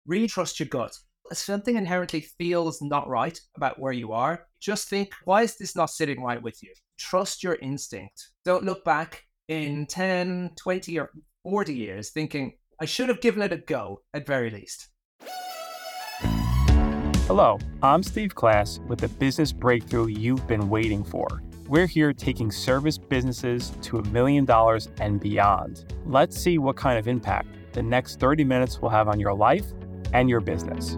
Really trust your gut. If something inherently feels not right about where you are, just think, why is this not sitting right with you? Trust your instinct. Don't look back in 10, 20, or 40 years thinking, I should have given it a go at very least. Hello, I'm Steve Class with the business breakthrough you've been waiting for. We're here taking service businesses to $1 million and beyond. Let's see what kind of impact the next 30 minutes will have on your life and your business.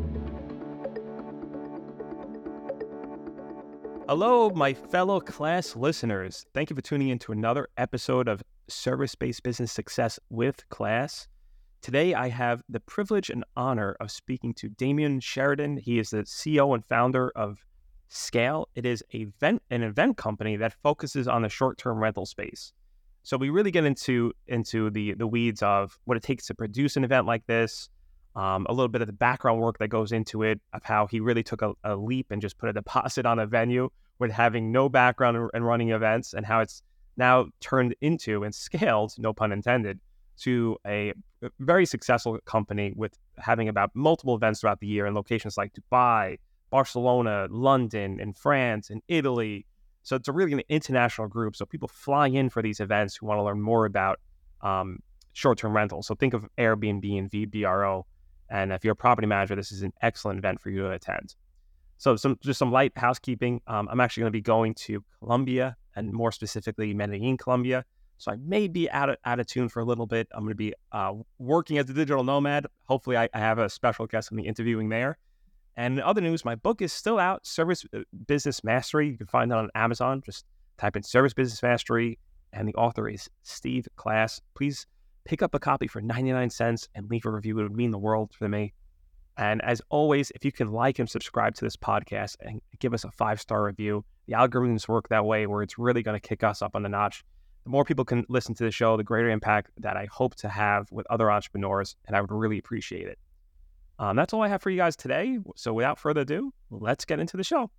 Hello, my fellow Class listeners. Thank you for tuning in to another episode of Service-Based Business Success with Class. Today, I have the privilege and honor of speaking to Damien Sheridan. He is the CEO and founder of Scale. It is an event company that focuses on the short-term rental space. So we really get into the weeds of what it takes to produce an event like this, a little bit of the background work that goes into it, of how he really took a leap and just put a deposit on a venue with having no background in running events, and how it's now turned into and scaled, no pun intended, to a very successful company with having about multiple events throughout the year in locations like Dubai, Barcelona, London, and France, and Italy. So it's a really an international group. So people fly in for these events who want to learn more about short-term rentals. So think of Airbnb and VRBO. And if you're a property manager, this is an excellent event for you to attend. So some light housekeeping. I'm actually going to be going to Colombia, and more specifically Medellin, Colombia. So I may be out of tune for a little bit. I'm going to be working as a digital nomad. Hopefully I have a special guest going to be interviewing there. And in other news, my book is still out, Service Business Mastery. You can find that on Amazon. Just type in Service Business Mastery, and the author is Steve Class. Please pick up a copy for 99 cents and leave a review. It would mean the world for me. And as always, if you can like and subscribe to this podcast and give us a 5-star review, the algorithms work that way where it's really going to kick us up on the notch. The more people can listen to the show, the greater impact that I hope to have with other entrepreneurs, and I would really appreciate it. That's all I have for you guys today. So without further ado, let's get into the show.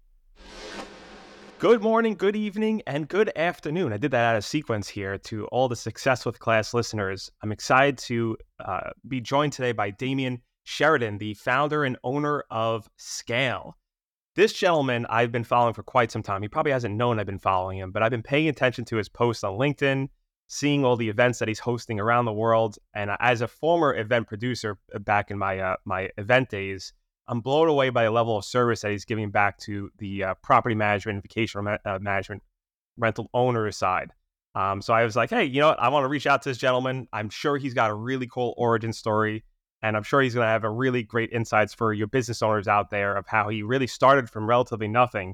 Good morning, good evening, and good afternoon. I did that out of sequence here to all the Success with Class listeners. I'm excited to be joined today by Damien Sheridan, the founder and owner of Scale. This gentleman I've been following for quite some time. He probably hasn't known I've been following him, but I've been paying attention to his posts on LinkedIn, seeing all the events that he's hosting around the world. And as a former event producer back in my event days, I'm blown away by the level of service that he's giving back to the property management and vacation management rental owner side. So I was like, hey, you know what? I want to reach out to this gentleman. I'm sure he's got a really cool origin story, and I'm sure he's going to have a really great insights for your business owners out there of how he really started from relatively nothing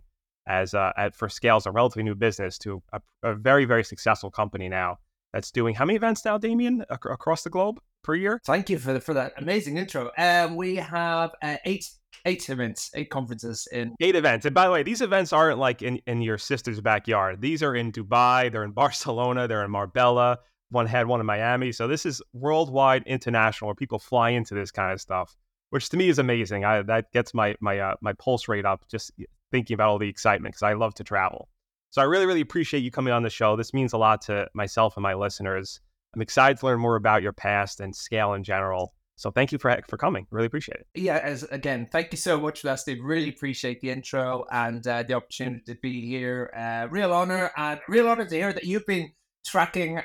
for Scale, a relatively new business, to a very, very successful company now that's doing how many events now, Damien, across the globe per year? Thank you for that amazing intro. We have eight events, 8 conferences in 8 events. And by the way, these events aren't like in your sister's backyard. These are in Dubai, they're in Barcelona, they're in Marbella. One had one in Miami. So this is worldwide, international, where people fly into this kind of stuff, which to me is amazing. That gets my pulse rate up just thinking about all the excitement, because I love to travel. So I really, really appreciate you coming on the show. This means a lot to myself and my listeners. I'm excited to learn more about your past and Scale in general. So thank you for coming. Really appreciate it. Yeah, again, thank you so much for that, Steve. Really appreciate the intro and the opportunity to be here. Real honor to hear that you've been tracking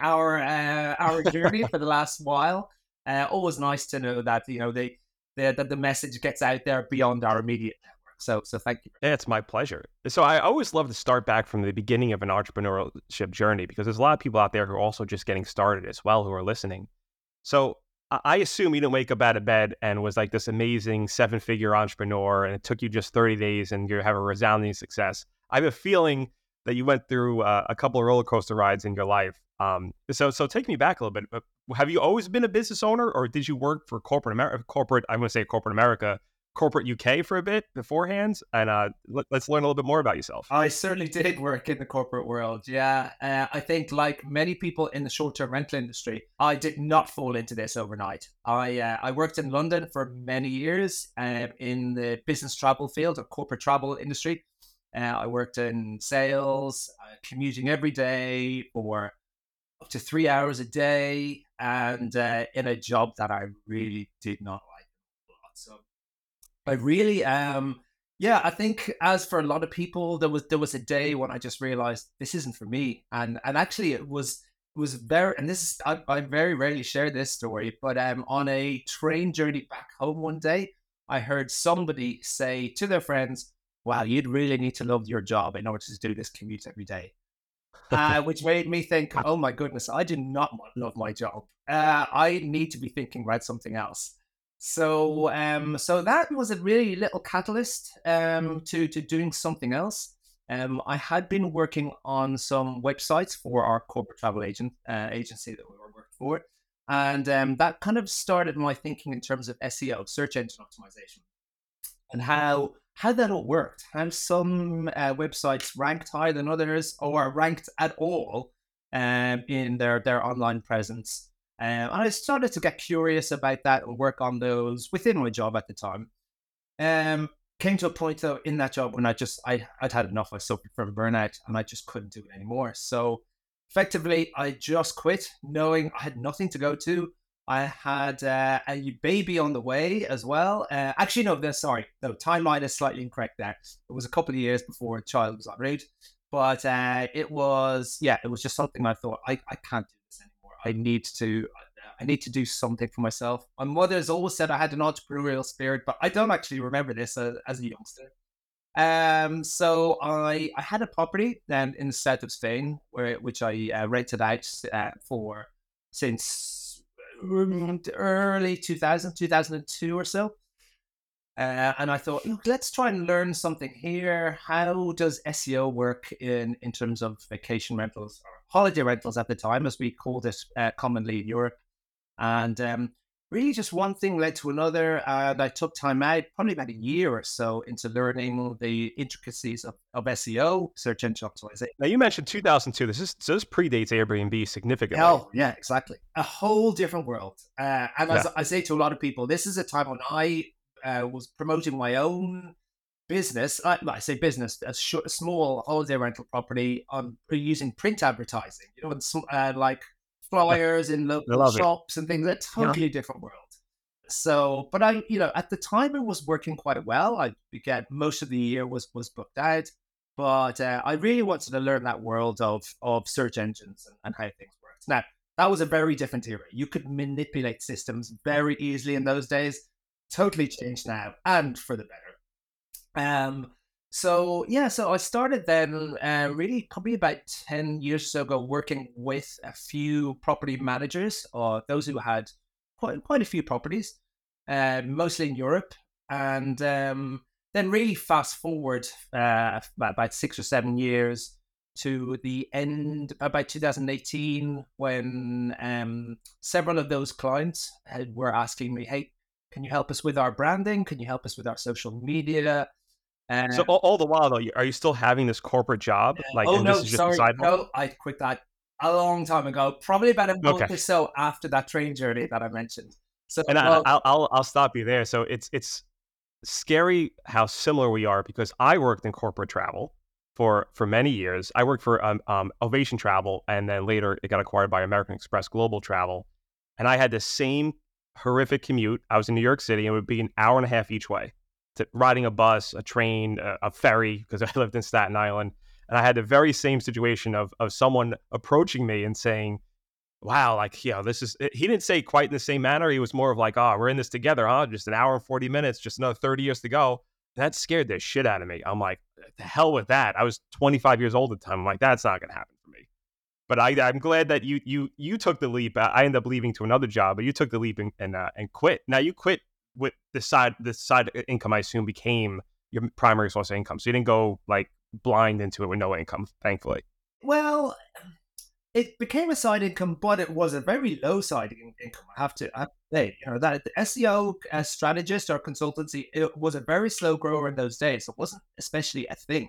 our journey for the last while. Always nice to know that that the message gets out there beyond our immediate network. So thank you. Yeah, it's my pleasure. So I always love to start back from the beginning of an entrepreneurship journey, because there's a lot of people out there who are also just getting started as well, who are listening. So I assume you didn't wake up out of bed and was like this amazing 7-figure entrepreneur, and it took you just 30 days and you have a resounding success. I have a feeling that you went through a couple of roller coaster rides in your life. So take me back a little bit. Have you always been a business owner, or did you work for corporate America, corporate UK for a bit beforehand? And let's learn a little bit more about yourself. I certainly did work in the corporate world. Yeah. I think like many people in the short-term rental industry, I did not fall into this overnight. I worked in London for many years in the business travel field or corporate travel industry. I worked in sales, commuting every day for up to 3 hours a day, and in a job that I really did not like. So I really I think as for a lot of people, there was a day when I just realized this isn't for me. And actually it was very, and this is, I very rarely share this story, but on a train journey back home one day, I heard somebody say to their friends, wow, you'd really need to love your job in order to do this commute every day. Which made me think, oh my goodness, I do not love my job. I need to be thinking about something else. So that was a really little catalyst to doing something else. I had been working on some websites for our corporate travel agency that we were working for, and that kind of started my thinking in terms of SEO, search engine optimization, and how that all worked. How some websites ranked higher than others, or ranked at all, in their online presence. And I started to get curious about that and work on those within my job at the time. Um, Came to a point though in that job when I'd had enough. I suffered from burnout and I just couldn't do it anymore. So effectively, I just quit, knowing I had nothing to go to. I had a baby on the way as well. Actually, no, sorry. No, timeline is slightly incorrect there. It was a couple of years before a child was en route. But it was just something I thought, I can't do this anymore. I need to do something for myself. My mother's always said I had an entrepreneurial spirit, but I don't actually remember this as a youngster. So I had a property then in the south of Spain, which I rented out for since early 2002 or so. And I thought, look, let's try and learn something here. How does SEO work in terms of vacation rentals or holiday rentals at the time, as we called it commonly in Europe? And really just one thing led to another. And I took time out, probably about a year or so, into learning the intricacies of SEO, search engine optimization. Now you mentioned 2002. This predates Airbnb significantly. Oh, yeah, exactly. A whole different world. And as I say to a lot of people, this is a time when I was promoting my own business. I say business, a small holiday rental property on using print advertising, and like flyers in local shops and things. A totally different world. So, but at the time it was working quite well. I get most of the year was booked out, but I really wanted to learn that world of search engines and how things worked. Now, that was a very different era. You could manipulate systems very easily in those days. Totally changed now, and for the better. So I started then, really probably about 10 years or so ago, working with a few property managers, or those who had quite a few properties, mostly in Europe. And then really fast forward about 6 or 7 years to the end, about 2018, when several of those clients were asking me, hey, can you help us with our branding? Can you help us with our social media? So all the while, though, are you still having this corporate job? This is just a side hustle? No, I quit that a long time ago, probably about a month or so after that train journey that I mentioned. So, and I'll stop you there. So it's scary how similar we are, because I worked in corporate travel for many years. I worked for Ovation Travel, and then later it got acquired by American Express Global Travel. And I had the same horrific commute. I was in New York City, and it would be an hour and a half each way, to riding a bus, a train, a ferry, because I lived in Staten Island. And I had the very same situation of someone approaching me and saying, wow, this is, he didn't say quite in the same manner. He was more of like, we're in this together, huh? Just an hour and 40 minutes, just another 30 years to go. And that scared the shit out of me. I'm like, the hell with that. I was 25 years old at the time. I'm like, that's not going to happen for me. But I'm glad that you took the leap. I ended up leaving to another job, but you took the leap and quit. Now you quit with the side income, I assume, became your primary source of income. So you didn't go blind into it with no income, thankfully. Well, it became a side income, but it was a very low side income. I have to say, that the SEO strategist or consultancy, it was a very slow grower in those days. It wasn't especially a thing.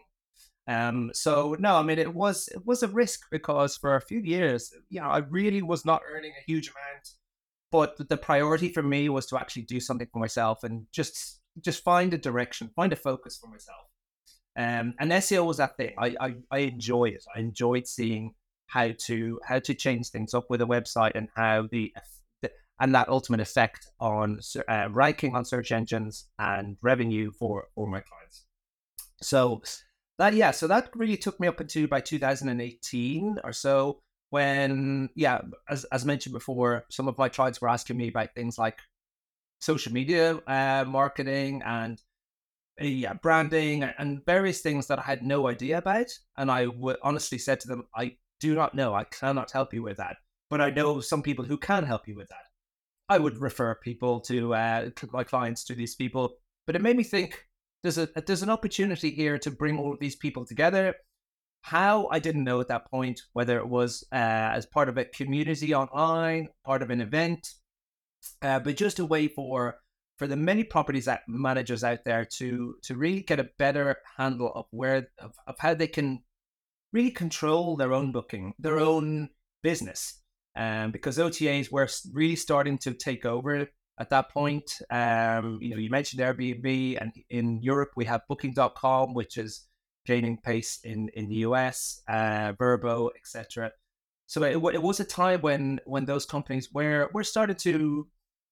So no, I mean, it was a risk, because for a few years, I really was not earning a huge amount, but the priority for me was to actually do something for myself and just find a direction, find a focus for myself. And SEO was that thing. I enjoy it. I enjoyed seeing how to change things up with a website, and how and that ultimate effect on ranking on search engines and revenue for my clients. So that really took me up into by 2018 or so, when, as mentioned before, some of my clients were asking me about things like social media marketing and branding and various things that I had no idea about. And I would honestly said to them, I do not know. I cannot help you with that. But I know some people who can help you with that. I would refer people to my clients to these people. But it made me think, there's an opportunity here to bring all of these people together. How, I didn't know at that point, whether it was as part of a community online, part of an event, but just a way for the many properties managers out there to really get a better handle of how they can really control their own booking, their own business. Because OTAs were really starting to take over at that point. You mentioned Airbnb, and in Europe we have Booking.com, which is gaining pace in the US, Vrbo, etc. So it was a time when those companies were starting to,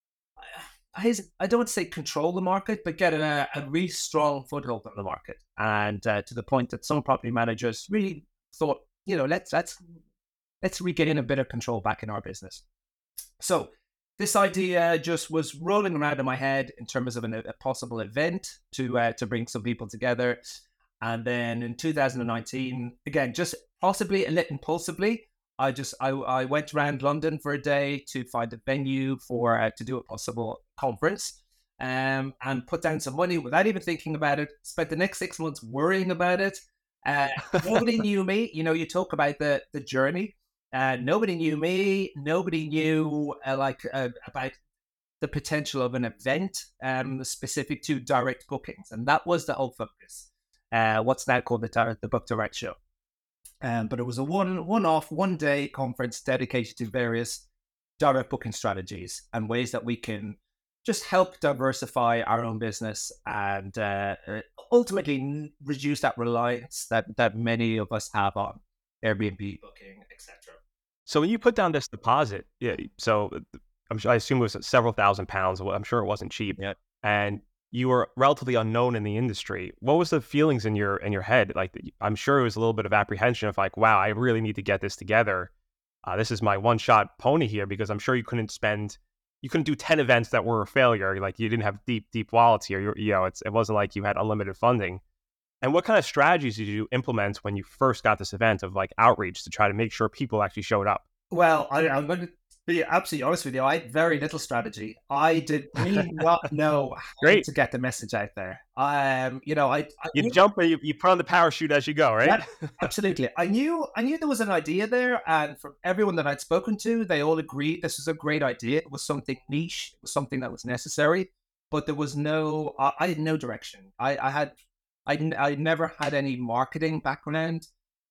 I don't want to say control the market, but get a really strong foothold on the market. And to the point that some property managers really thought, let's regain a bit of control back in our business. So this idea just was rolling around in my head in terms of a possible event to bring some people together. And then in 2019, again, just possibly a little impulsively, I went around London for a day to find a venue for to do a possible conference, and put down some money without even thinking about it. Spent the next 6 months worrying about it. Nobody knew me. You talk about the journey. Nobody knew me. Nobody knew about the potential of an event specific to direct bookings, and that was the whole focus. What's now called the Book Direct Show. But it was a one-off, one-day conference dedicated to various direct booking strategies and ways that we can just help diversify our own business and ultimately reduce that reliance that many of us have on Airbnb booking, etc. So when you put down this deposit, so I assume it was several £1,000s. I'm sure it wasn't cheap. Yeah. And you were relatively unknown in the industry. What was the feelings in your head? Like, I'm sure it was a little bit of apprehension of like, wow, I really need to get this together. This is my one-shot pony here, because I'm sure you couldn't do 10 events that were a failure. Like, you didn't have deep wallets here. It wasn't like you had unlimited funding. And what kind of strategies did you implement when you first got this event of like outreach to try to make sure people actually showed up? Well, I'm going to be absolutely honest with you. I had very little strategy. I did really not know how to get the message out there. You jump, you put on the parachute as you go, right? Yeah, absolutely. I knew there was an idea there, and from everyone that I'd spoken to, they all agreed this was a great idea. It was something niche. It was something that was necessary, but there was I had no direction. I never had any marketing background,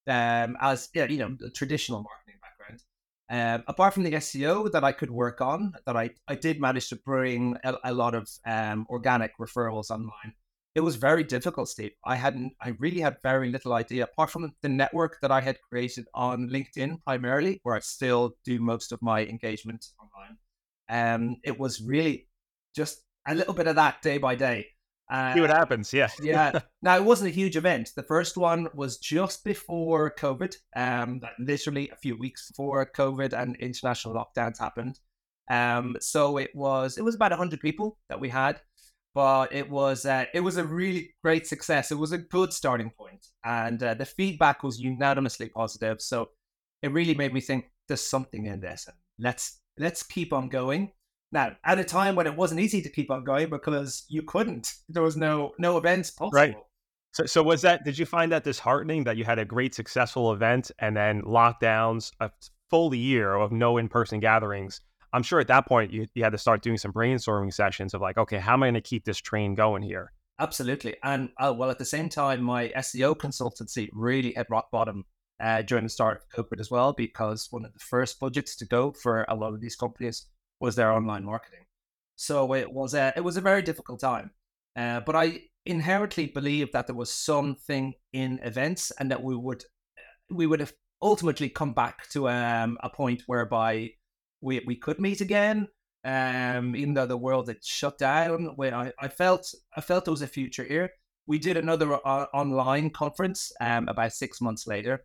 the traditional marketing background. Apart from the SEO that I could work on, that I did manage to bring a lot of organic referrals online. It was very difficult, Steve. I really had very little idea, apart from the network that I had created on LinkedIn primarily, where I still do most of my engagement online. It was really just a little bit of that day by day. See what happens, yeah. Yeah. Now, it wasn't a huge event. The first one was just before COVID, literally a few weeks before COVID and international lockdowns happened. So it was about 100 people that we had, but it was a really great success. It was a good starting point, and the feedback was unanimously positive. So it really made me think there's something in this, and let's keep on going. Now, at a time when it wasn't easy to keep on going because you couldn't, there was no events possible. Right. So did you find that disheartening that you had a great successful event and then lockdowns, a full year of no in-person gatherings? I'm sure at that point you had to start doing some brainstorming sessions of like, okay, how am I going to keep this train going here? Absolutely. And well, at the same time, my SEO consultancy really hit rock bottom during the start of COVID as well, because one of the first budgets to go for a lot of these companies was their online marketing. So it was a very difficult time. But I inherently believe that there was something in events, and that we would have ultimately come back to a point whereby we could meet again. Even though the world had shut down, when I felt there was a future here. We did another online conference about 6 months later,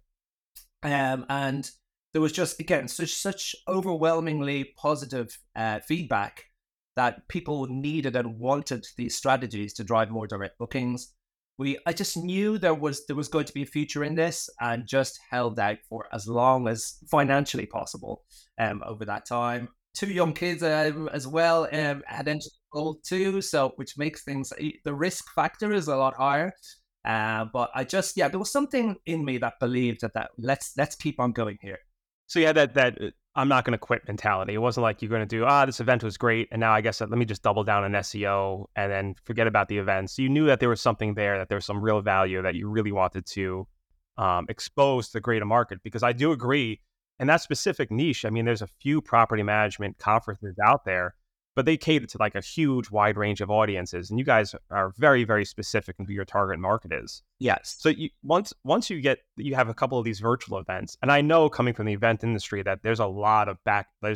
and there was just again such overwhelmingly positive feedback that people needed and wanted these strategies to drive more direct bookings. I just knew there was going to be a future in this, and just held out for as long as financially possible over that time. Two young kids as well had entered the fold too, so which makes things the risk factor is a lot higher. But I just there was something in me that believed that let's keep on going here. So you had that I'm not going to quit mentality. It wasn't like you're going to do, this event was great, and now I guess let me just double down on SEO and then forget about the events. So you knew that there was something there, that there was some real value that you really wanted to expose to the greater market. Because I do agree, in that specific niche, I mean, there's a few property management conferences out there, but they cater to like a huge wide range of audiences, and you guys are very, very specific in who your target market is. Yes. So once you have a couple of these virtual events, and I know coming from the event industry that there's a lot of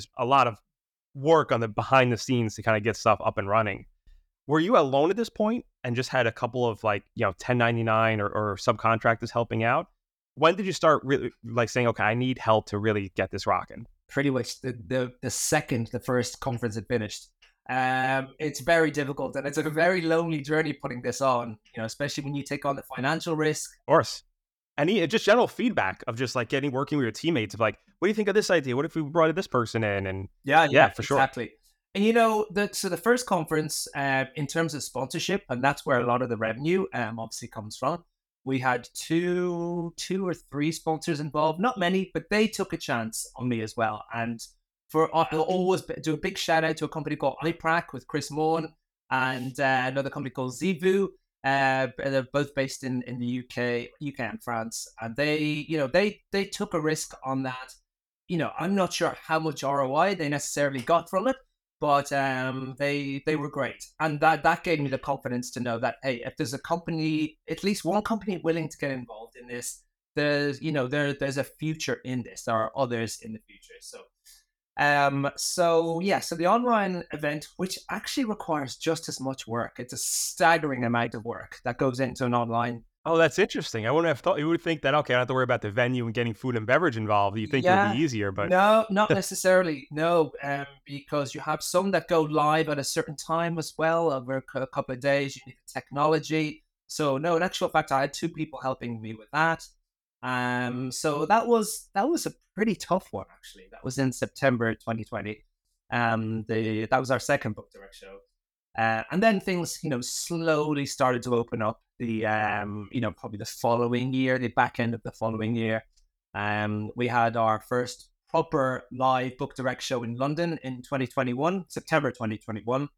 work on the behind the scenes to kind of get stuff up and running. Were you alone at this point and just had a couple of 1099 or subcontractors helping out? When did you start really saying, okay, I need help to really get this rocking? Pretty much the second the first conference had finished. It's very difficult, and it's a very lonely journey putting this on, especially when you take on the financial risk. Of course. And just general feedback of just working with your teammates of what do you think of this idea? What if we brought this person in? And yeah, for sure. Exactly. And so the first conference, in terms of sponsorship, and that's where a lot of the revenue obviously comes from. We had two or three sponsors involved, not many, but they took a chance on me as well. And I'll always do a big shout out to a company called iPrac with Chris Moore and another company called Zivu. They're both based in the UK and France, and they took a risk on that. I'm not sure how much ROI they necessarily got from it, but they were great, and that gave me the confidence to know that, hey, if there's a company, at least one company willing to get involved in this, there's a future in this. There are others in the future. So the online event, which actually requires just as much work, it's a staggering amount of work that goes into an online. Oh, that's interesting. I wouldn't have thought. You would think that, okay, I don't have to worry about the venue and getting food and beverage involved. You think it would be easier, but no, not necessarily. No, because you have some that go live at a certain time as well over a couple of days. You need the technology. So no, in actual fact, I had two people helping me with that. So that was a pretty tough one, actually. That was in September 2020. That was our second Book Direct show. And then things, slowly started to open up probably the following year, the back end of the following year. We had our first proper live Book Direct show in London in 2021, September 2021.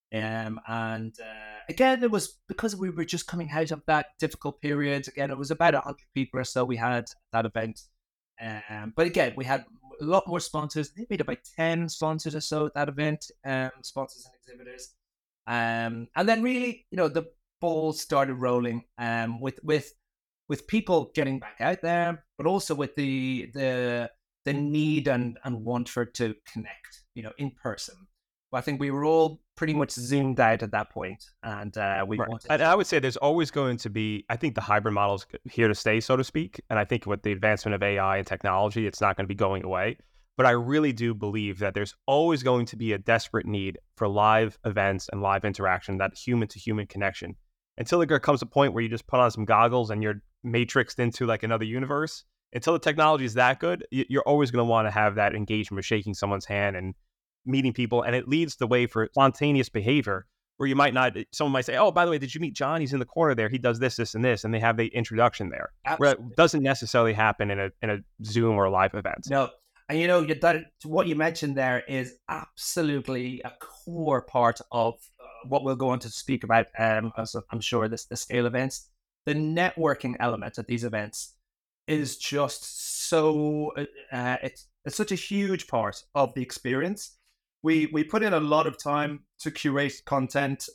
Again, it was because we were just coming out of that difficult period. Again, it was about 100 people or so we had at that event. But again, we had a lot more sponsors. They made about 10 sponsors or so at that event, sponsors and exhibitors. And then really, the ball started rolling with people getting back out there, but also with the need and want for it to connect, in person. Well, I think we were all pretty much zoomed out at that point, and we wanted. And I would say there's always going to be, I think the hybrid model is here to stay, so to speak. And I think with the advancement of AI and technology, it's not going to be going away. But I really do believe that there's always going to be a desperate need for live events and live interaction, that human-to-human connection. Until there comes a point where you just put on some goggles and you're matrixed into another universe, until the technology is that good, you're always going to want to have that engagement with shaking someone's hand and meeting people. And it leads the way for spontaneous behavior where you might not, someone might say, oh, by the way, did you meet John? He's in the corner there. He does this, this, and this. And they have the introduction there. Absolutely. Where it doesn't necessarily happen in a Zoom or a live event. No. And what you mentioned there is absolutely a core part of what we'll go on to speak about. As I'm sure the scale events, the networking element at these events is just so it's such a huge part of the experience. We put in a lot of time to curate content.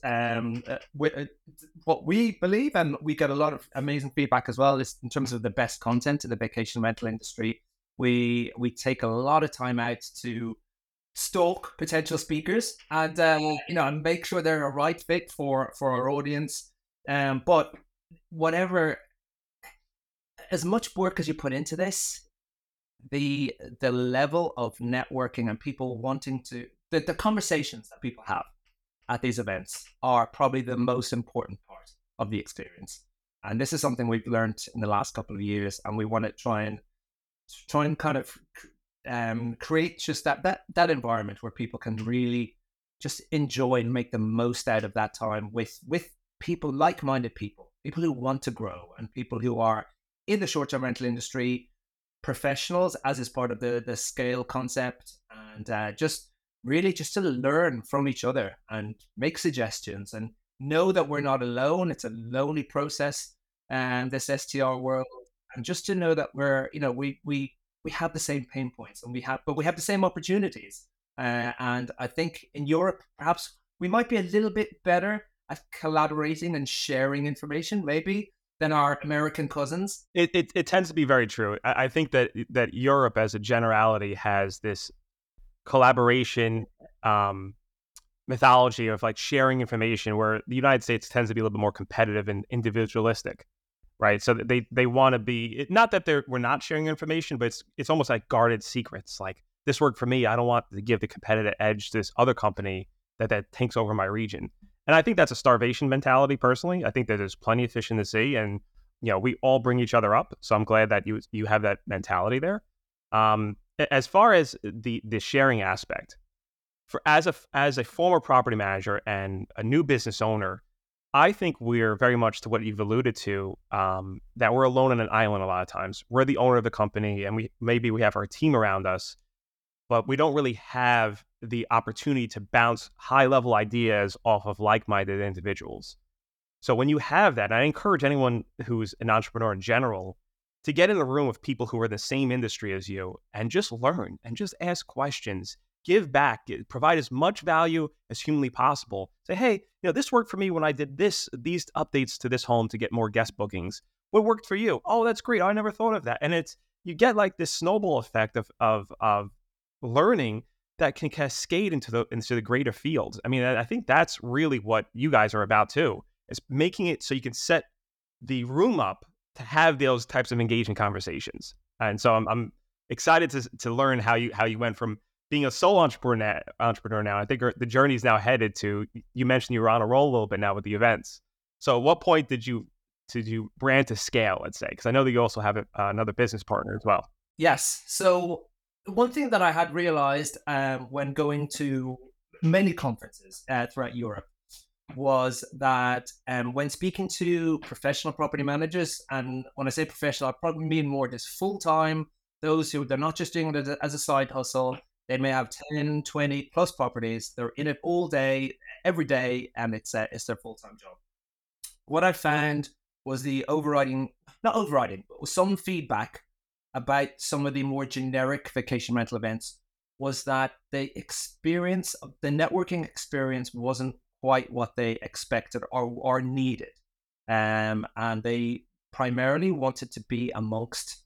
What we believe, and we get a lot of amazing feedback as well, is in terms of the best content in the vacation rental industry. We take a lot of time out to stalk potential speakers and and make sure they're a right fit for our audience. But whatever, as much work as you put into this, the level of networking and people wanting to the conversations that people have at these events are probably the most important part of the experience. And this is something we've learned in the last couple of years, and we want to try and kind of create just that environment where people can really just enjoy and make the most out of that time with people, like-minded people who want to grow, and people who are in the short-term rental industry, professionals, as is part of the scale concept, and just really just to learn from each other and make suggestions and know that we're not alone. It's a lonely process, and this STR world, and just to know that we're, we have the same pain points, and we have the same opportunities. And I think in Europe, perhaps we might be a little bit better at collaborating and sharing information, maybe, than our American cousins. It tends to be very true. I think that Europe, as a generality, has this collaboration mythology of like sharing information, where the United States tends to be a little bit more competitive and individualistic, right? So that they want to be, not that we're not sharing information, but it's almost like guarded secrets. Like, this worked for me, I don't want to give the competitive edge to this other company that takes over my region. And I think that's a starvation mentality. Personally, I think that there's plenty of fish in the sea, and we all bring each other up. So I'm glad that you have that mentality there. As far as the sharing aspect, as a former property manager and a new business owner, I think we're very much to what you've alluded to, that we're alone on an island a lot of times. We're the owner of the company, and we have our team around us, but we don't really have the opportunity to bounce high-level ideas off of like-minded individuals. So when you have that, I encourage anyone who's an entrepreneur in general to get in a room with people who are in the same industry as you and just learn and just ask questions, give back, provide as much value as humanly possible. Say, hey, this worked for me when I did these updates to this home to get more guest bookings. What worked for you? Oh, that's great. I never thought of that. And you get like this snowball effect of learning that can cascade into the greater field. I mean, I think that's really what you guys are about too, is making it so you can set the room up to have those types of engaging conversations. And so I'm excited to learn how you went from being a sole entrepreneur now. I think the journey is now headed to, you mentioned you were on a roll a little bit now with the events. So at what point did you brand to scale, let's say? Because I know that you also have another business partner as well. Yes. So one thing that I had realized when going to many conferences throughout Europe was that when speaking to professional property managers, and when I say professional, I probably mean more just full-time, those who they're not just doing it as a side hustle. They may have 10, 20 plus properties. They're in it all day, every day, and it's their full-time job. What I found was not overriding, but some feedback about some of the more generic vacation rental events was that the networking experience wasn't quite what they expected or needed. And they primarily wanted to be amongst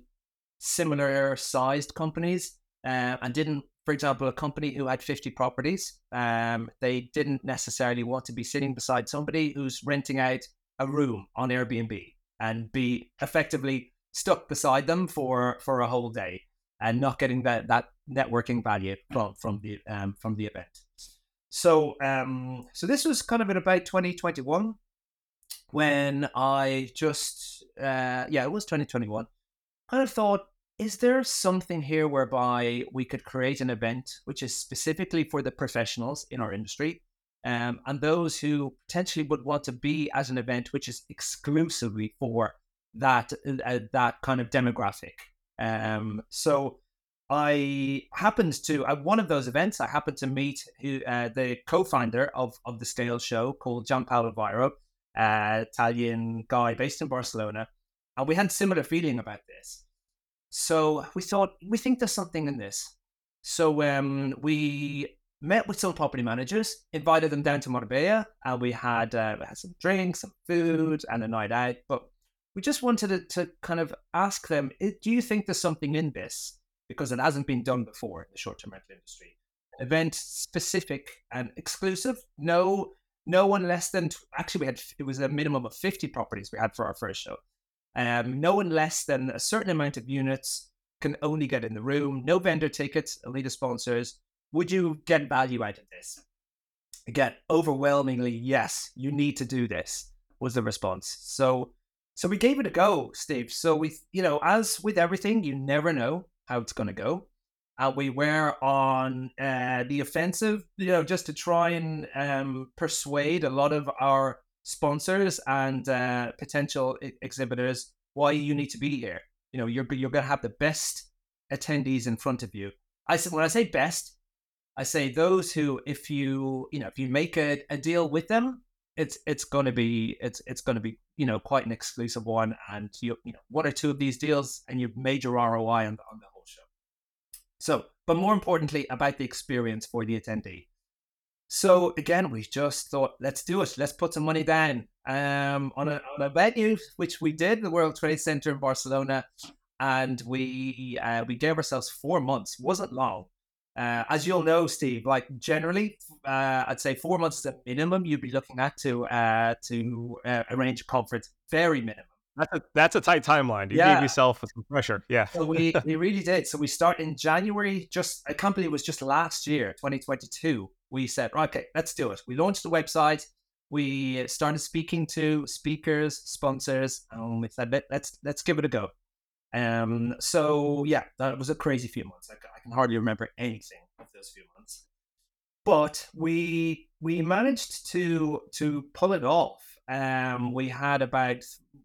similar sized companies, and didn't, for example, a company who had 50 properties, they didn't necessarily want to be sitting beside somebody who's renting out a room on Airbnb and be effectively stuck beside them for a whole day and not getting that networking value from the event. So this was kind of in about 2021 when I just it was 2021. Kind of thought, is there something here whereby we could create an event which is specifically for the professionals in our industry, and those who potentially would want to be at an event which is exclusively for that kind of demographic. So I happened to, at one of those events, I happened to meet the co-founder of the Scale Show, called Gianpaolo Vairo, Italian guy based in Barcelona. And we had a similar feeling about this. So we thought, we think there's something in this. So we met with some property managers, invited them down to Marbella, and we had some drinks, some food, and a night out. But we just wanted to kind of ask them, do you think there's something in this? Because it hasn't been done before in the short-term rental industry. event specific and exclusive. No one less than, actually it was a minimum of 50 properties we had for our first show. No one less than a certain amount of units can only get in the room. No vendor tickets, only the sponsors. Would you get value out of this? Again, overwhelmingly, yes, you need to do this, was the response. So we gave it a go, Steve. So we, as with everything, you never know how it's going to go. We were on the offensive, just to try and persuade a lot of our sponsors and potential exhibitors why you need to be here. You're going to have the best attendees in front of you. When I say best, I say those who, if you make a deal with them, it's going to be quite an exclusive one, and one or two of these deals, and you've made your ROI on the whole show. So, but more importantly, about the experience for the attendee. So again, we just thought, let's do it. Let's put some money down on a venue, which we did, the World Trade Center in Barcelona, and we gave ourselves 4 months. Wasn't long. As you'll know, Steve, like generally, I'd say 4 months is a minimum you'd be looking at to arrange a conference. Very minimum. That's a tight timeline. You gave yourself some pressure. Yeah. So we really did. So we start in January. I can't believe it was just last year, 2022. We said, okay, let's do it. We launched the website. We started speaking to speakers, sponsors, and we said, let's give it a go. So yeah, that was a crazy few months. I can hardly remember anything of those few months, but we managed to pull it off. We had about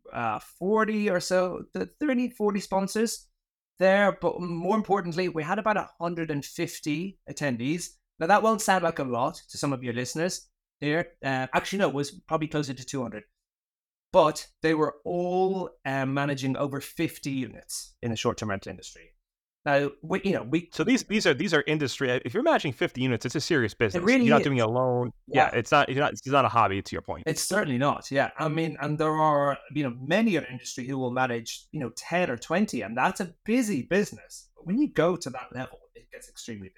40 or so, 30, 40 sponsors there, but more importantly, we had about 150 attendees. Now that won't sound like a lot to some of your listeners here. Actually, no, it was probably closer to 200. But they were all managing over 50 units in the short-term rental industry. Now, So these are industry. If you're managing 50 units, it's a serious business. Really you're not is. doing it alone. Yeah, it's not a hobby. To your point, it's certainly not. Yeah, I mean, and there are many in the industry who will manage 10 or 20, and that's a busy business. But when you go to that level, it gets extremely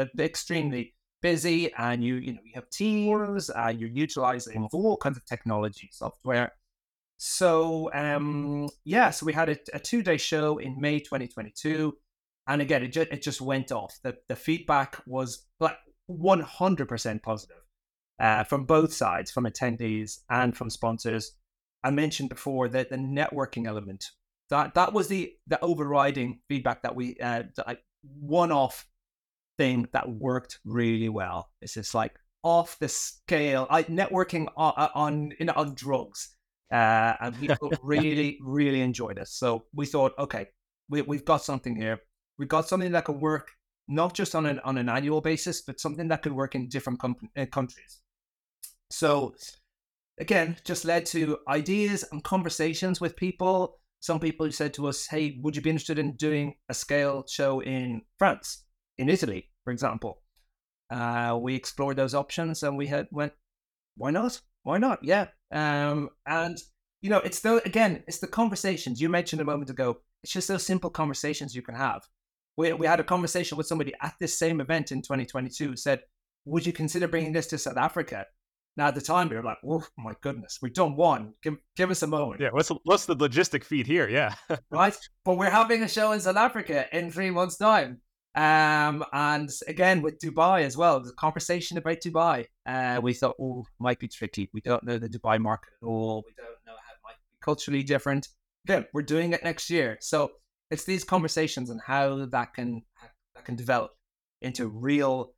busy, and you have teams, and you're utilizing all kinds of technology, software. So so we had a 2-day show in May 2022, and again it just went off. The feedback was like 100% positive from both sides, from attendees and from sponsors. I mentioned before that the networking element, that was the overriding feedback that we one-off thing that worked really well. It's just like off the scale, networking on drugs. And people really, really enjoyed it. So we thought, okay, we've got something here. We've got something that could work not just on an annual basis, but something that could work in different countries. So again, just led to ideas and conversations with people. Some people who said to us, hey, would you be interested in doing a scale show in France, in Italy, for example? We explored those options, and we went, why not? Why not? Yeah. And it's the conversations you mentioned a moment ago. It's just those simple conversations you can have. We had a conversation with somebody at this same event in 2022 who said, would you consider bringing this to South Africa? Now at the time we were like, oh my goodness, we've done one. Give us a moment. Yeah. What's the logistic feed here? Yeah. Right. But we're having a show in South Africa in 3 months' time. And again with Dubai as well, the conversation about Dubai, we thought, might be tricky. We don't know the Dubai market at all. We don't know how it might be culturally different. Again, we're doing it next year, so it's these conversations and how that can develop into real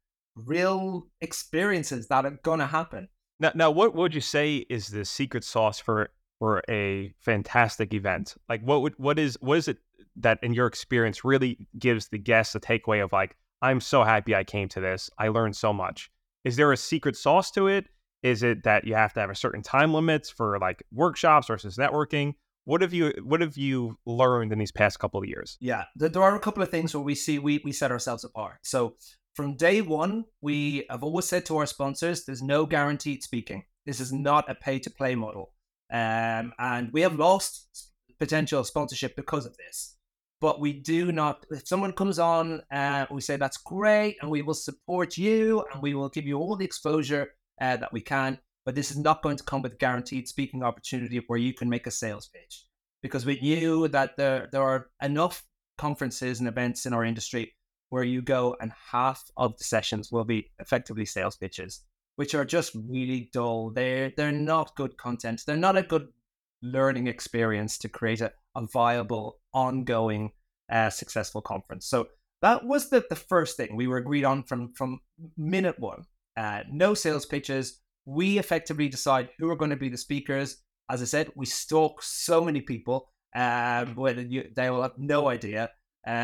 experiences that are gonna happen. Now, what would you say is the secret sauce for a fantastic event? Like, what is it that in your experience really gives the guests a takeaway of like, I'm so happy I came to this. I learned so much. Is there a secret sauce to it? Is it that you have to have a certain time limits for like workshops versus networking? What have you learned in these past couple of years? Yeah, there are a couple of things where we see we set ourselves apart. So from day one, we have always said to our sponsors, there's no guaranteed speaking. This is not a pay-to-play model. And we have lost potential sponsorship because of this. but we do not. If someone comes on, we say that's great, and we will support you, and we will give you all the exposure that we can. But this is not going to come with guaranteed speaking opportunity where you can make a sales pitch, because we knew that there are enough conferences and events in our industry where you go and half of the sessions will be effectively sales pitches, which are just really dull. They're not good content. They're not a good learning experience to create a viable, ongoing, successful conference. So that was the first thing we were agreed on from minute one. No sales pitches. We effectively decide who are going to be the speakers. As I said, we stalk so many people, they will have no idea.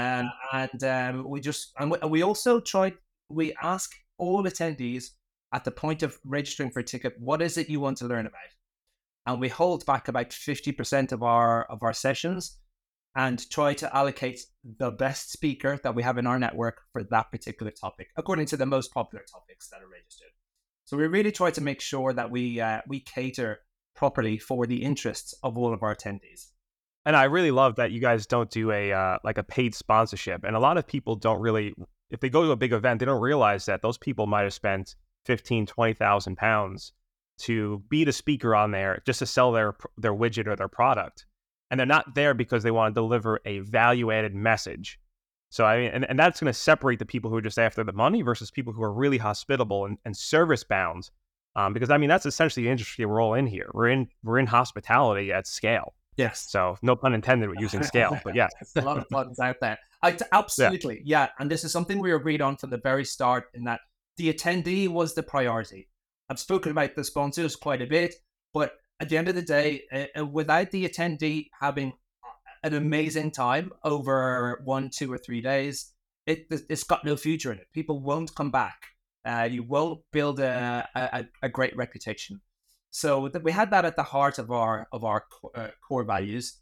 We also we ask all attendees at the point of registering for a ticket, what is it you want to learn about? And we hold back about 50% of our sessions and try to allocate the best speaker that we have in our network for that particular topic, according to the most popular topics that are registered. So we really try to make sure that we cater properly for the interests of all of our attendees. And I really love that you guys don't do a paid sponsorship. And a lot of people don't really, if they go to a big event, they don't realize that those people might have spent 15,000, 20,000 pounds to be the speaker on there just to sell their widget or their product. And they're not there because they want to deliver a value-added message. So I mean, and that's going to separate the people who are just after the money versus people who are really hospitable and service bound. Because I mean, that's essentially the industry we're all in here. We're in hospitality at scale. Yes. So no pun intended with using scale, but yeah. There's a lot of puns out there. Absolutely. Yeah. And this is something we agreed on from the very start, in that the attendee was the priority. I've spoken about the sponsors quite a bit, but at the end of the day, without the attendee having an amazing time over 1, 2, or 3 days, it's got no future in it. People won't come back. You won't build a great reputation. So we had that at the heart of our core values.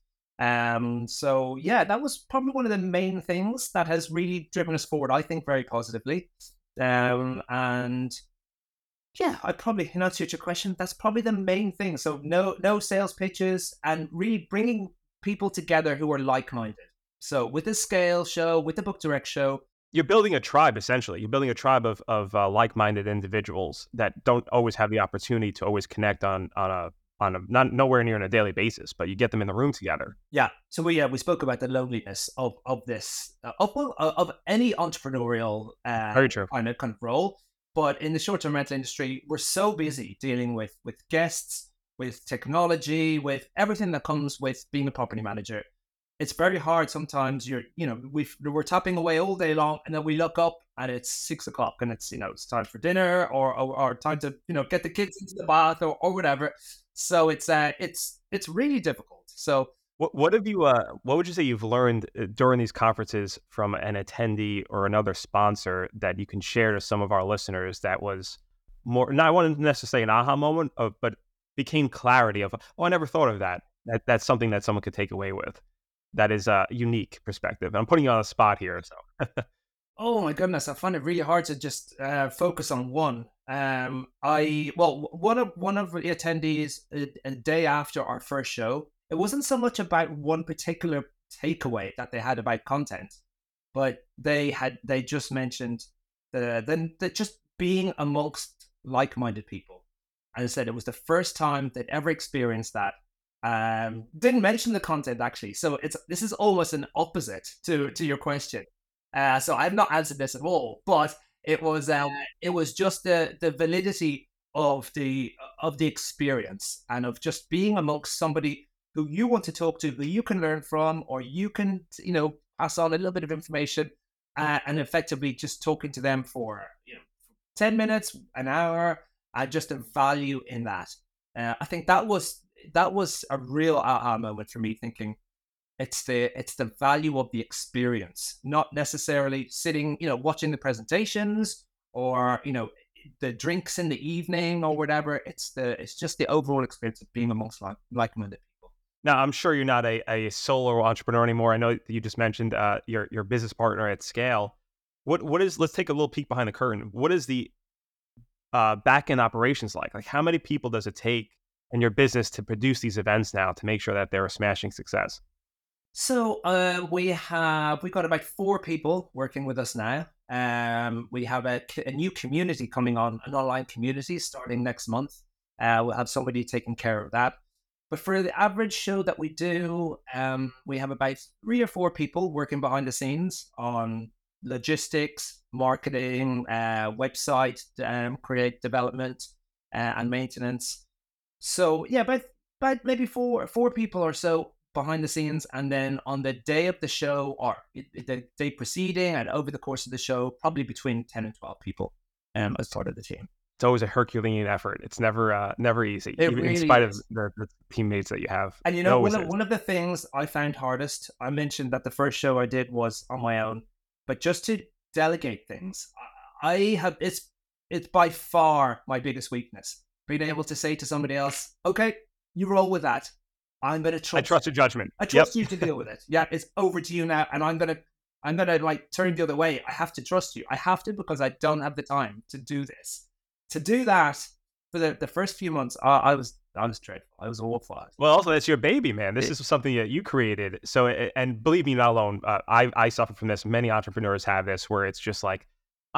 So yeah, that was probably one of the main things that has really driven us forward, I think, very positively. And yeah, I probably, in answer to your question, that's probably the main thing. So no sales pitches, and really bringing people together who are like-minded. So with the Scale show, with the Book Direct show, you're building a tribe, essentially. You're building a tribe of like-minded individuals that don't always have the opportunity to always connect on a not nowhere near on a daily basis, but you get them in the room together. Yeah. So we spoke about the loneliness of this of any entrepreneurial Very true. kind of role. But in the short-term rental industry, we're so busy dealing with guests, with technology, with everything that comes with being a property manager. It's very hard sometimes. We're tapping away all day long, and then we look up and it's 6 o'clock, and it's it's time for dinner or time to get the kids into the bath or whatever. So it's really difficult. So what have you what would you say you've learned during these conferences from an attendee or another sponsor that you can share to some of our listeners that was more, not I wouldn't necessarily say an aha moment but became clarity of, I never thought of that. That's something that someone could take away with. That is a unique perspective. I'm putting you on the spot here. So oh my goodness, I find it really hard to just focus on one. One of the attendees a day after our first show, it wasn't so much about one particular takeaway that they had about content, but they just mentioned the just being amongst like-minded people. And I said it was the first time they'd ever experienced that. Didn't mention the content actually, so this is almost an opposite to your question. So I've not answered this at all, but it was just the validity of the experience, and of just being amongst somebody who you want to talk to, who you can learn from, or you can pass on a little bit of information, and effectively just talking to them for 10 minutes, an hour, just a value in that. I think that was a real aha moment for me, thinking it's the value of the experience, not necessarily sitting, watching the presentations or, the drinks in the evening or whatever. It's just the overall experience of being amongst like-minded people. Now, I'm sure you're not a solo entrepreneur anymore. I know that you just mentioned your business partner at Scale. What is, let's take a little peek behind the curtain. What is the back-end operations like? Like, how many people does it take in your business to produce these events now to make sure that they're a smashing success? So we've got about 4 people working with us now. We have a new community coming on, an online community starting next month. We'll have somebody taking care of that. But for the average show that we do, we have about 3 or 4 people working behind the scenes on logistics, marketing, website, create development, and maintenance. So yeah, about maybe four people or so behind the scenes, and then on the day of the show or the day preceding and over the course of the show, probably between 10 and 12 people as part of the team. It's always a Herculean effort. It's never easy, It even in really spite of is. the teammates that you have. And you It know, always is. one of the things I found hardest, I mentioned that the first show I did was on my own, but just to delegate things, I have it's by far my biggest weakness. Being able to say to somebody else, "Okay, you roll with that. I'm going to I trust trust your judgment. I Yep. trust you to deal with it. Yeah, it's over to you now, and I'm gonna like turn the other way. I have to trust you. I have to because I don't have the time to do this. To do that for the first few months, I was dreadful. I was awful. Well, also that's your baby, man. This It, is something that you created. So, and believe me, not alone. I suffer from this. Many entrepreneurs have this, where it's just like,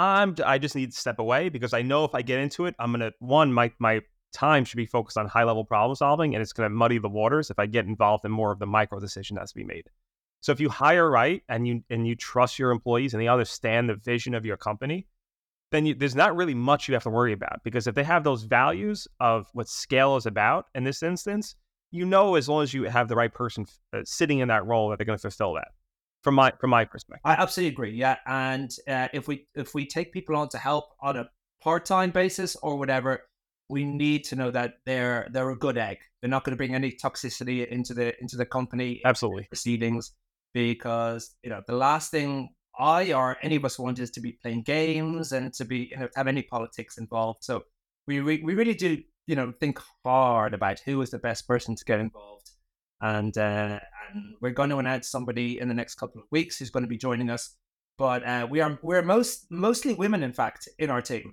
I just need to step away because I know if I get into it, I'm gonna my time should be focused on high level problem solving, and it's gonna muddy the waters if I get involved in more of the micro decision that's to be made. So if you hire right and you trust your employees and they understand the vision of your company, then there's not really much you have to worry about, because if they have those values of what scale is about in this instance, as long as you have the right person sitting in that role, that they're going to fulfill that. From my perspective, I absolutely agree. Yeah, and if we take people on to help on a part time basis or whatever, we need to know that they're a good egg. They're not going to bring any toxicity into the company absolutely. proceedings, because the last thing I or any of us want is to be playing games and to be to have any politics involved. So we really do think hard about who is the best person to get involved, and we're going to announce somebody in the next couple of weeks who's going to be joining us. But we're mostly women, in fact, in our team.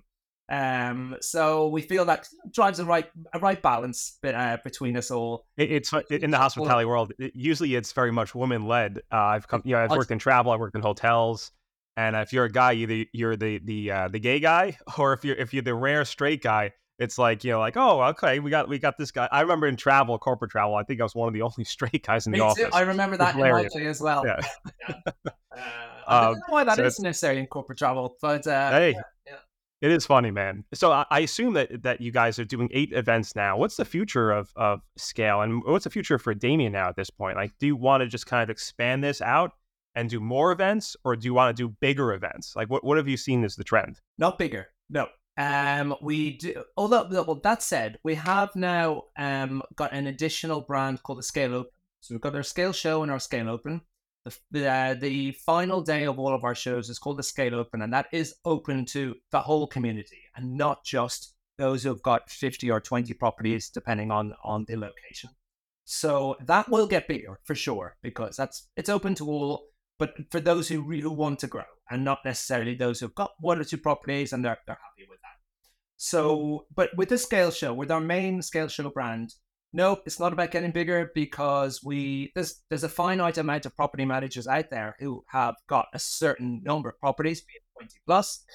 So we feel that drives a right balance between us all. In the hospitality world. Usually, it's very much woman led. I've worked in travel, I've worked in hotels, and if you're a guy, either you're the gay guy, or if you're the rare straight guy, it's like like, oh, okay, we got this guy. I remember in corporate travel, I think I was one of the only straight guys in the Me too. I office. remember It was that in my hilarious. day as well. Yeah. Yeah. I don't know why that So isn't necessary in corporate travel, but hey, yeah. it is funny, man. So I assume that you guys are doing 8 events now. What's the future of Scale, and what's the future for Damien now at this point? Like, do you want to just kind of expand this out and do more events, or do you want to do bigger events? Like, what have you seen as the trend? Not bigger. No. We do. Although, well, that said, we have now got an additional brand called the Scale Open. So we've got our Scale Show and our Scale Open. The final day of all of our shows is called the Scale Open, and that is open to the whole community and not just those who have got 50 or 20 properties, depending on the location. So that will get bigger for sure, because it's open to all, but for those who want to grow, and not necessarily those who've got 1 or 2 properties and they're happy with that. So, but with the Scale Show, with our main Scale Show brand, nope, it's not about getting bigger, because there's a finite amount of property managers out there who have got a certain number of properties, be it 20 plus.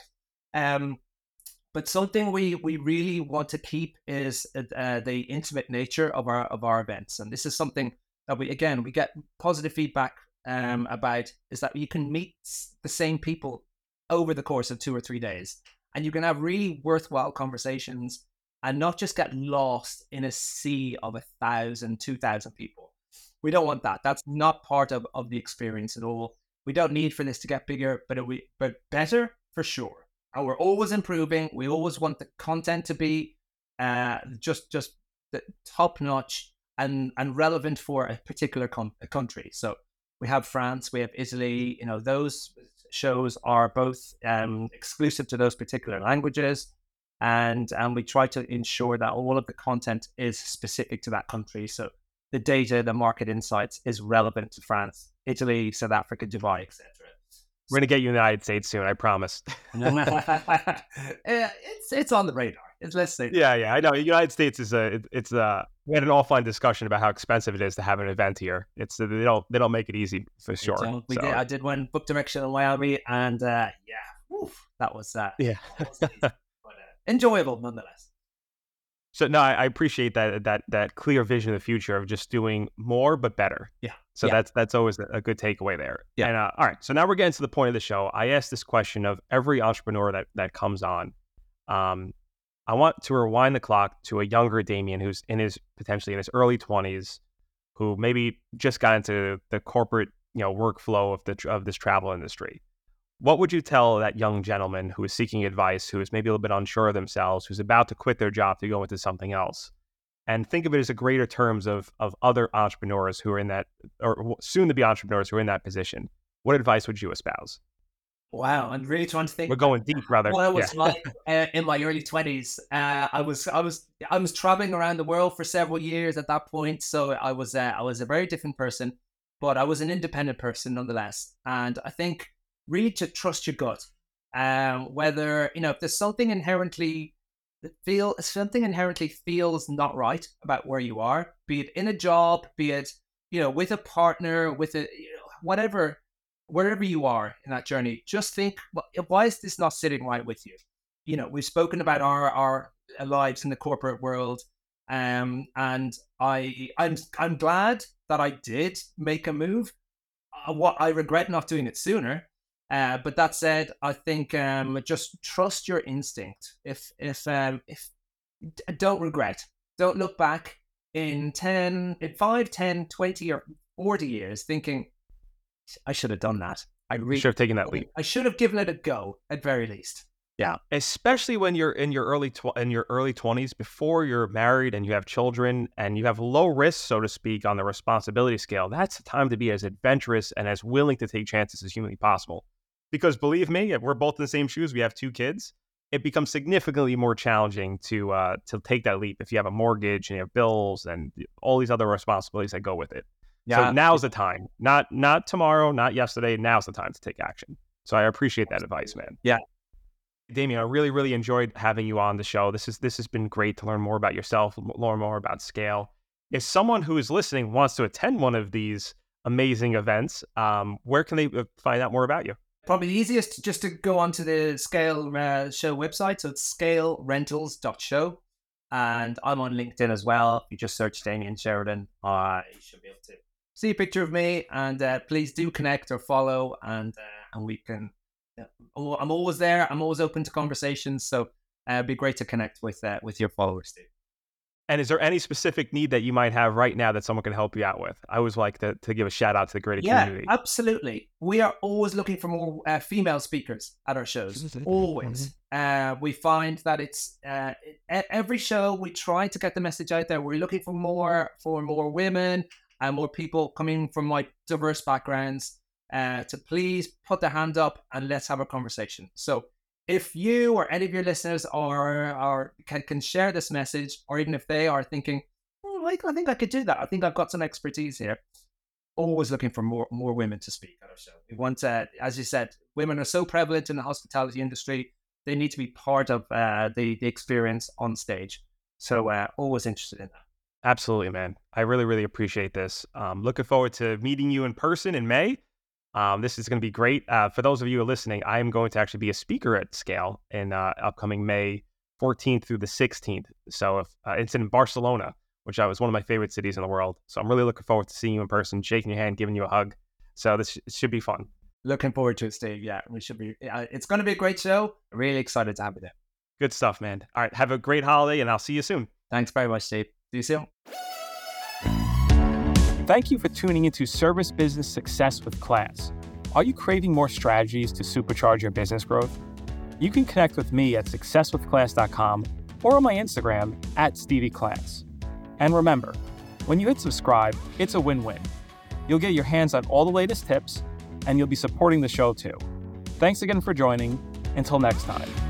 But something we really want to keep is the intimate nature of our events, and this is something that we get positive feedback about, is that you can meet the same people over the course of 2 or 3 days, and you can have really worthwhile conversations and not just get lost in a sea of 1,000, 2,000 people. We don't want that. That's not part of the experience at all. We don't need for this to get bigger, but better for sure. And we're always improving. We always want the content to be just the top notch and relevant for a particular country. So we have France, we have Italy. Those shows are both exclusive to those particular languages, and we try to ensure that all of the content is specific to that country. So the data, the market insights is relevant to France, Italy, South Africa, Dubai, etc. We're gonna get you in the United States soon, I promise. It's on the radar. is listening. Yeah, I know. The United States is we had an offline discussion about how expensive it is to have an event here. They don't make it easy for sure. So I did one book direction in Miami, and that was enjoyable nonetheless. So no, I appreciate that clear vision of the future of just doing more but better. Yeah. So that's always a good takeaway there. Yeah. And all right, so now we're getting to the point of the show. I asked this question of every entrepreneur that comes on. I want to rewind the clock to a younger Damien who's potentially in his early 20s, who maybe just got into the corporate workflow of this travel industry. What would you tell that young gentleman who is seeking advice, who is maybe a little bit unsure of themselves, who's about to quit their job to go into something else? And think of it as a greater terms of other entrepreneurs who are in that, or soon to be entrepreneurs who are in that position. What advice would you espouse? Wow, I'm really trying to think. We're going deep, rather. What I was like in my early 20s. I was traveling around the world for several years at that point, so I was a very different person, but I was an independent person nonetheless. And I think really to trust your gut, whether if there's something inherently feels not right about where you are, be it in a job, be it with a partner, with a whatever. Wherever you are in that journey, just think, well, why is this not sitting right with you? We've spoken about our lives in the corporate world, and I'm glad that I did make a move. What I regret not doing it sooner. But that said, I think just trust your instinct. If don't regret, don't look back in 5, 10, 20, or 40 years thinking, I should have done that. I really should have taken that leap. I should have given it a go at very least. Yeah, especially when you're in your early 20s, before you're married and you have children and you have low risk, so to speak, on the responsibility scale. That's the time to be as adventurous and as willing to take chances as humanly possible. Because believe me, if we're both in the same shoes, we have 2 kids, it becomes significantly more challenging to take that leap if you have a mortgage and you have bills and all these other responsibilities that go with it. Yeah. So now's the time, not tomorrow, not yesterday. Now's the time to take action. So I appreciate that advice, man. Yeah. Damien, I really, really enjoyed having you on the show. This has been great to learn more about yourself, learn more about Scale. If someone who is listening wants to attend one of these amazing events, where can they find out more about you? Probably the easiest just to go onto the Scale show website. So it's scalerentals.show. And I'm on LinkedIn as well. If you just search Damien Sheridan, you should be able to see a picture of me. And please do connect or follow, and we can. I'm always there. I'm always open to conversations. So it'd be great to connect with your followers too. And is there any specific need that you might have right now that someone can help you out with? I always like to give a shout out to the greater community. Yeah, absolutely. We are always looking for more female speakers at our shows. Always. We find that it's every show we try to get the message out there. We're looking for more women and more people coming from diverse backgrounds to please put their hand up and let's have a conversation. So if you or any of your listeners can share this message, or even if they are thinking, I think I could do that. I think I've got some expertise here. Always looking for more women to speak at our show. We want, as you said, women are so prevalent in the hospitality industry. They need to be part of the experience on stage. So always interested in that. Absolutely, man. I really, really appreciate this. Looking forward to meeting you in person in May. This is going to be great. For those of you who are listening, I am going to actually be a speaker at Scale in upcoming May 14th through the 16th. So it's in Barcelona, which was one of my favorite cities in the world. So I'm really looking forward to seeing you in person, shaking your hand, giving you a hug. So this should be fun. Looking forward to it, Steve. Yeah, we should be. It's going to be a great show. Really excited to have you there. Good stuff, man. All right, have a great holiday, and I'll see you soon. Thanks very much, Steve. See you soon. Thank you for tuning into Service Business Success with Class. Are you craving more strategies to supercharge your business growth? You can connect with me at successwithclass.com or on my Instagram @StevieClass. And remember, when you hit subscribe, it's a win-win. You'll get your hands on all the latest tips, and you'll be supporting the show too. Thanks again for joining. Until next time.